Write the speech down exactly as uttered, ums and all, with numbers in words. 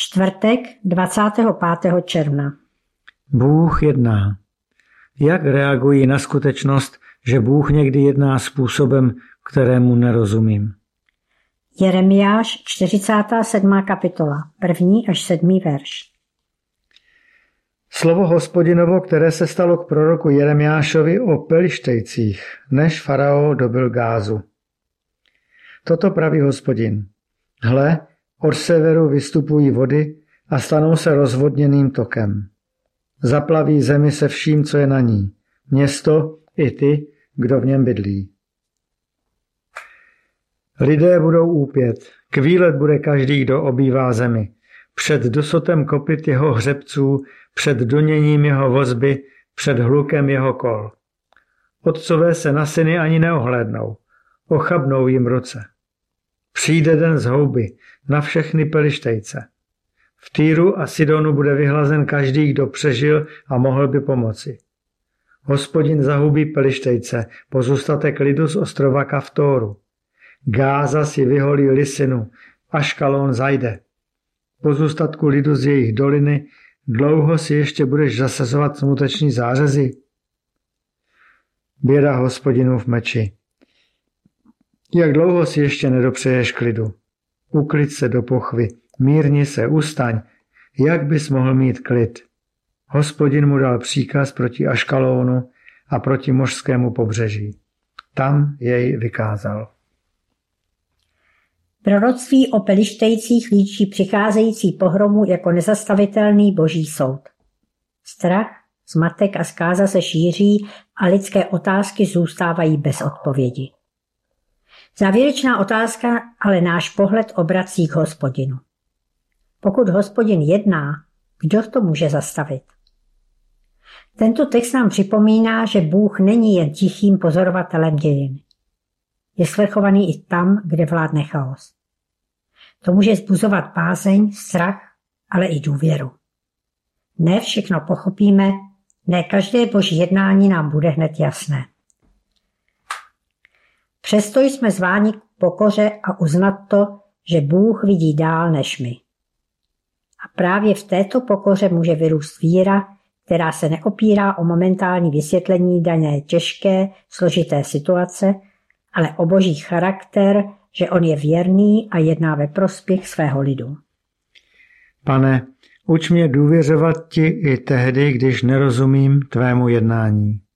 Čtvrtek dvacátého pátého června. Bůh jedná. Jak reagují na skutečnost, že Bůh někdy jedná způsobem, kterému nerozumím? Jeremiáš čtyřicátá sedmá kapitola, první až sedmý verš. Slovo Hospodinovo, které se stalo k proroku Jeremiášovi o Pelištejcích, než farao dobyl Gázu. Toto praví Hospodin. Hle, od severu vystupují vody a stanou se rozvodněným tokem. Zaplaví zemi se vším, co je na ní, město i ty, kdo v něm bydlí. Lidé budou úpět, kvílet bude každý, kdo obývá zemi. Před dosotem kopyt jeho hřebců, před doněním jeho vozby, před hlukem jeho kol. Otcové se na syny ani neohlédnou, ochabnou jim ruce. Přijde den zhouby na všechny Pelištejce. V Týru a Sidonu bude vyhlazen každý, kdo přežil a mohl by pomoci. Hospodin zahubí Pelištejce, pozůstatek lidu z ostrova Kaftóru. Gáza si vyholí lisinu, Aškalón zajde. Pozůstatku lidu z jejich doliny, dlouho si ještě budeš zasazovat smuteční zářezy? Běda Hospodinu v meči. Jak dlouho si ještě nedopřeješ klidu? Uklid se do pochvy, mírni se, ustaň. Jak bys mohl mít klid? Hospodin mu dal příkaz proti Aškalónu a proti mořskému pobřeží. Tam jej vykázal. Proroctví o Pelištejcích líčí přicházející pohromu jako nezastavitelný boží soud. Strach, zmatek a zkáza se šíří a lidské otázky zůstávají bez odpovědi. Závěrečná otázka ale náš pohled obrací k Hospodinu. Pokud Hospodin jedná, kdo to může zastavit? Tento text nám připomíná, že Bůh není jen tichým pozorovatelem dějin. Je svrchovaný i tam, kde vládne chaos. To může vzbuzovat bázeň, strach, ale i důvěru. Ne všechno pochopíme, ne každé boží jednání nám bude hned jasné. Přesto jsme zváni k pokoře a uznat to, že Bůh vidí dál než my. A právě v této pokoře může vyrůst víra, která se neopírá o momentální vysvětlení dané těžké, složité situace, ale o boží charakter, že on je věrný a jedná ve prospěch svého lidu. Pane, uč mě důvěřovat ti i tehdy, když nerozumím tvému jednání.